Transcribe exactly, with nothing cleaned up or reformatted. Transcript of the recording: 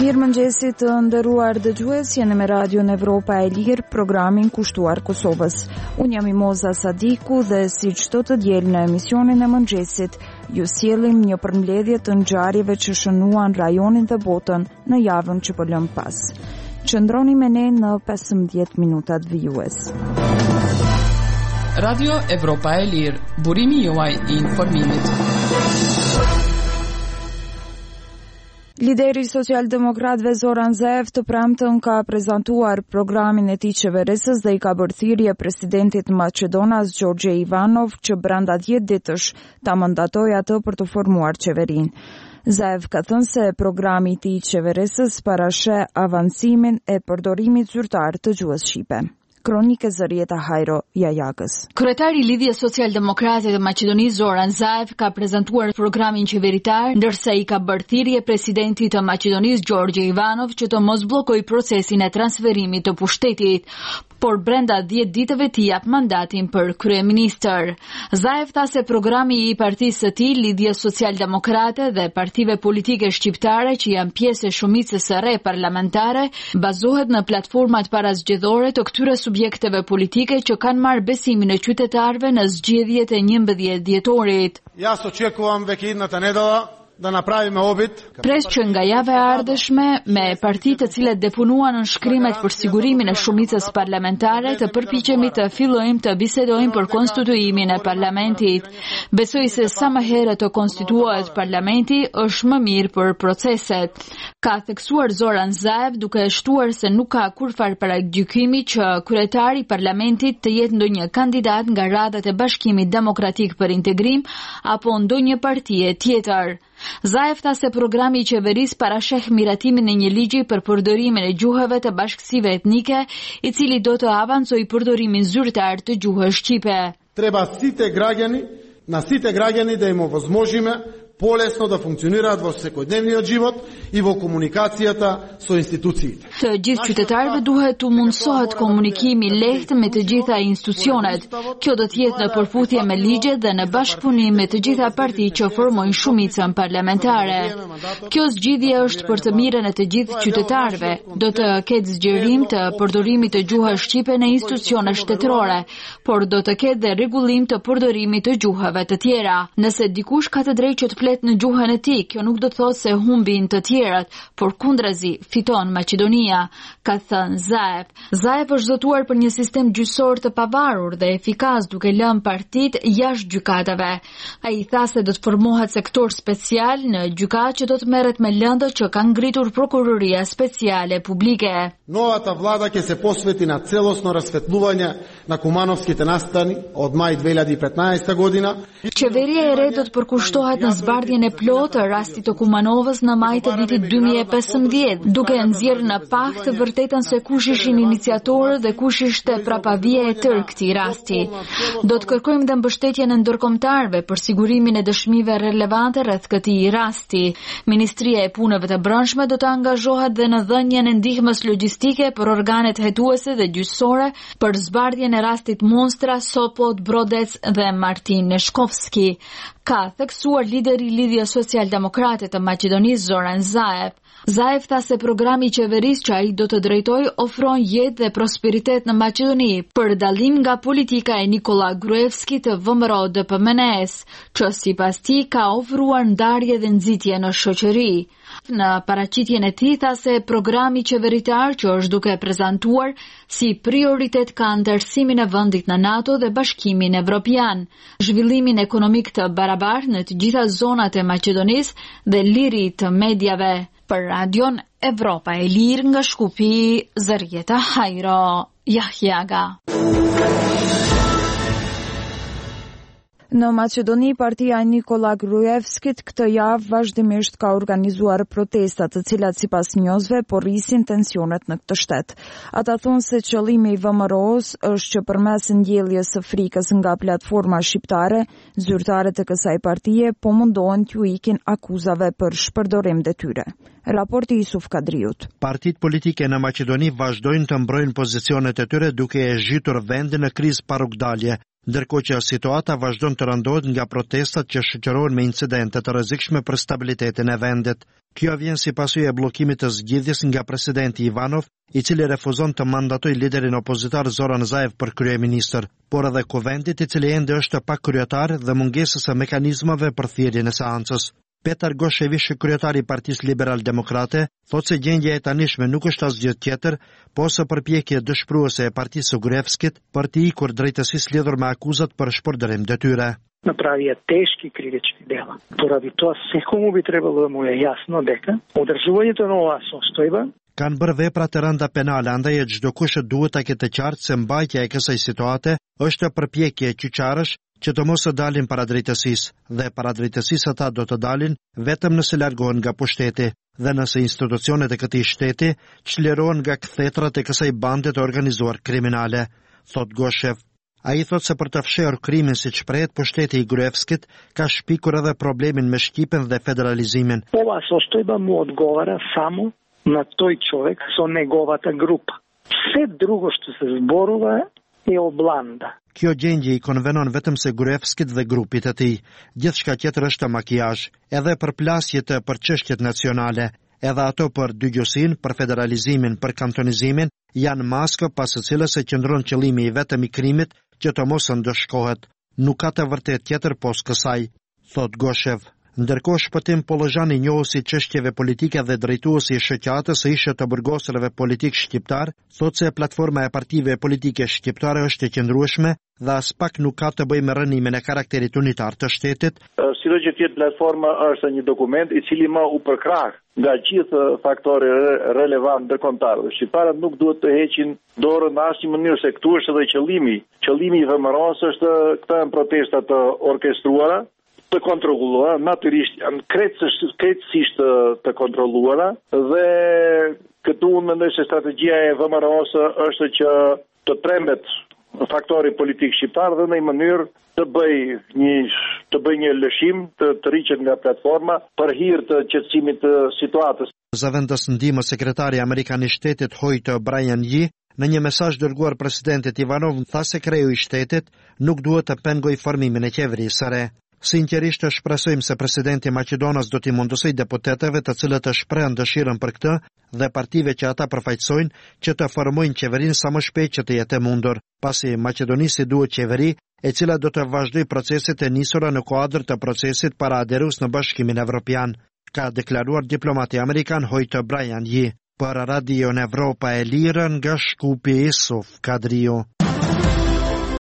Mirëmëngjesi të nderuar dëgjues, jeni me Radion Evropa e Lirë, programin kushtuar Kosovës. Unë jam Imoza Sadiku dhe si çdo të diel në emisionin e mëngjesit, ju sjellim një përmbledhje të ngjarjeve që shënuan rajonin dhe botën në javën që po lëm pas. Qëndroni me ne në pesëmbëdhjetë minutat vijues. Radio Evropa e Lirë, burimi juaj i informimit. Lideri Social-Demokratëve Zoran Zaev të premtën ka prezantuar programin e tij qeverisës dhe i ka bërë thirrje presidentit Maqedonas Gjorgje Ivanov që brenda dhjetë ditësh ta mandatojë atë për të formuar qeverinë. Zaev ka thënë se programi i tij qeverisës parasheh avancimin e përdorimit zyrtar të gjuhës shqipe. Kronike Zërieta Hajro Jajagës. Kryetari i Lidhjes Social-Demokrate të Maqedonisë Zoran Zaev ka prezantuar programin qeveritar, ndërsa i ka bërë thirrje presidentit të Maqedonisë Gjorgje Ivanov që të mos bllokojë procesin e transferimit të pushtetit, por brenda dhjetë ditëve t'i jap mandatin për kryeministër. Zaev tha se programi i partisë së tij, Lidhjes Social-Demokrate dhe partive politike shqiptare që janë pjesë e shumicës së re parlamentare, bazohet në platformat parazgjedhore të këtyre subjekteve politike që kanë marrë besimin e qytetarëve në zgjedhjet e njëmbëdhjetë dhjetorit. Ja očekujem već iduća nedjelja da napravimo obit. Pres që nga java e ardhshme me partitë të cilat depunuan në shkrimet për sigurimin e shumicës parlamentare të përpiqemi të fillojmë të bisedojmë për konstituimin e parlamentit. Besoj se sa më herët të konstituohet parlamenti është më mirë për proceset. Ka theksuar Zoran Zaev duke e shtuar se nuk ka kurfar paragjykimi që kryetari i parlamentit të jetë ndonjë kandidat nga radhat e Bashkimit Demokratik për Integrim apo ndonjë partie tjetër. Zaev tha se programi i qeverisë parasheh miratimin e një ligji për përdorimin e gjuhëve të bashkësive etnike, i cili do të avancojë përdorimin zyrtar të gjuhës shqipe. Treba site građani, na site građani da im ovozможиме полесно да функционираат во секојдневниот живот и во комуникацијата со институциите. Të gjithë qytetarëve duhet të mundësohet komunikimi lehtë me të gjitha institucionet. Kjo do të jetë në përputhje me ligjet dhe në bashkëpunim me të gjitha partitë që formojnë shumicën parlamentare. Kjo zgjidhje është për të mirën e të gjithë qytetarëve. Do të ketë zgjerim të përdorimit të gjuhës shqipe në institucione shtetërore, por do të ketë dhe rregullim të përdorimit të gjuhëve të tjera. Nëse dikush ka të drejtë që të flet në gjuhën e tij, kjo nuk do të thotë se humbin të tjerat, por kundrazi fiton Maqedonia, ka thënë Zaev. Zaev është zotuar për një sistem gjyqësor të pavarur dhe efikas duke lënë partitë jashtë gjykatave. Ai tha se do të formohet sektor special në gjykatë që do të merret me lëndët që ka ngritur prokuroria speciale publike. Новата влада ќе се посвети на целосно расветлување на кумановските настани од мај две илјади и петнаесета година. Qeveria e re do të përkushtohet në zbardhjen e plotë të rastit të Kumanovës në maj të vitit dy mijë e pesëmbëdhjetë, duke nxjerrë në pak të vërtetën se kush ishin iniciatorët dhe kush ishte prapavija e tërë këtij rasti. Do të kërkojmë dhe mbështetjen e ndërkombëtarëve për sigurimin e dëshmive relevante rreth këtij rasti. Ministria e Punëve të Brendshme do të angazhohet dhe në dhënien e ndihmës logjistike për organet hetuese dhe gjyqësore për zbardhjen e rastit Monstra, Sopot, Brodec dhe Martin Neshkovski. Ka theksuar lideri i Lidhjes Social-Demokrate të Maqedonisë Zoran Zaev. Zaev tha se programi i qeverisë që ai do të drejtojë ofron jetë dhe prosperitet në Maqedoni, për dallim nga politika e Nikola Gruevski të V M R O D P M N S, që sipas tij ka ofruar ndarje dhe nxitje në shoqëri. Në paraqitjen e tij tha se programi qeveritar që është duke prezantuar si prioritet ka ndërsimin e vendit në NATO dhe Bashkimin Evropian, zhvillimin ekonomik të barabartë në të gjitha zonat e Maqedonisë dhe liri të mediave. Për Radion Evropa e Lirë nga Shkupi, Zërieta Hajro Jahjaga. Në Maqedoni, partia e Nikola Gruevskit këtë javë vazhdimisht ka organizuar protesta të cilat sipas njozve porrisin tensionet në këtë shtet. Ata thonë se qëllimi i V M R O-s është që përmes ndjelljes së frikës nga platforma shqiptare, zyrtarët e kësaj partie po mundohen t'ju ikin akuzave për shpërdorim detyre. Raporti Yusuf Kadriut. Partitë politike në Maqedoni vazhdojnë të mbrojnë pozicionet e tyre duke e zhytur vendin në krizë pa rrugdalje. ndërkohë që situata vazhdon të rëndohet nga protestat që shoqërohen me incidente të rrezikshme për stabilitetin e vendit. Kjo vjen si pasojë e bllokimit të zgjedhjes nga presidenti Ivanov, i cili refuzon të mandatojë liderin opozitar Zoran Zaev për kryeministër, por edhe kuvendit i cili ende është pak kryetar dhe mungesës së mekanizmave për thirrjen e seancës. Petar Goshevish, kryetari i Partisë Liberal-Demokrate, thotë se gjendja e tanishme nuk është asgjë tjetër, po se përpjekje dëshpëruese e Partisë Gruevskit për të ikur drejtësisë lidhur me akuzat për shpërdorim detyre. Направија тешки кривични дела. Поради тоа секому би требало да му е јасно дека одржувањето на оваа состојба kanë bërë vepra të rënda penale, andaj e çdo kush duhet ta ketë qartë se mbajtja e kësaj situate është përpjekje qyqarësh që të mos të dalin para drejtësisë, dhe para drejtësisë ata do të dalin vetëm nëse largohen nga pushteti dhe nëse institucionet e këtij shteti çlirohen nga kthetrat e kësaj bande të organizuar kriminale, thot Goshev. Ai thot se për të fshehur krimin siç prehet, pushteti i Gruevskit ka shpikur edhe problemin me shqipen dhe federalizimin. Ова состојба му одговара само на тој човек со неговата група. Се друго што се зборува е обланда. Kjo gjendje i konvenon vetëm se Gruevskit dhe grupit e tij. Gjithçka tjetër është makijazh, edhe përplasje të për çështjet nacionale, edhe ato për dygjosin, për federalizimin, për kantonizimin, janë maskë pas së cilës e qëndron qëllimi i vetëm i krimit që të mos ndëshkohet. Nuk ka të vërtet tjetër pos kësaj, thot Goshev. Ndërkohë Shpëtim Pollozhani, njohuesi çështjeve politike dhe drejtuesi i shoqatës së ishe të burgoserëve politik shqiptar, thotë se platforma e partive politike shqiptare është e qëndrueshme dhe as pak nuk ka të bëjë me rënimin e karakterit unitar të shtetit. Sido që tjetë platforma është një dokument i cili më u përkrah nga gjithë faktorët relevant ndërkombëtar. Shqiptarët nuk duhet të heqin dorën në asnjë mënyrë se këtu është edhe qëllimi. Qëllimi i V M R-s është këta janë protesta të orkestruara, të kontrolluara, natyrisht janë krejtësisht të kontrolluara dhe këtu unë mendoj se strategjia e V M R-s është që të tremet faktori politik shqiptar dhe në një mënyrë të bëj një të bëj një lëshim të të rriqet nga platforma për hir të qetësimit të situatës. Zëvendës ndihmë sekretari amerikan i shtetit Hoyt Brian Yi në një mesazh dërguar presidentit Ivanov tha se kreu i shtetit nuk duhet të pengojë formimin e qeverisë së re. Sinqerisht të shpresojmë se presidenti Maqedonas do t'i mundësoj deputetëve të cilët të shprehen dëshirën për këtë dhe partive që ata përfaqësojnë që të formojnë qeverinë sa më shpejt që të jetë e mundur, pasi Maqedonisi duhet qeveri e cila do të vazhdojë proceset e nisura në kuadër të procesit para aderus në Bashkimin Evropian, ka deklaruar diplomati amerikan Hoyt Brian Yi. Për Radio Evropa e Lirë nga Shkupi Isuf Kadrio.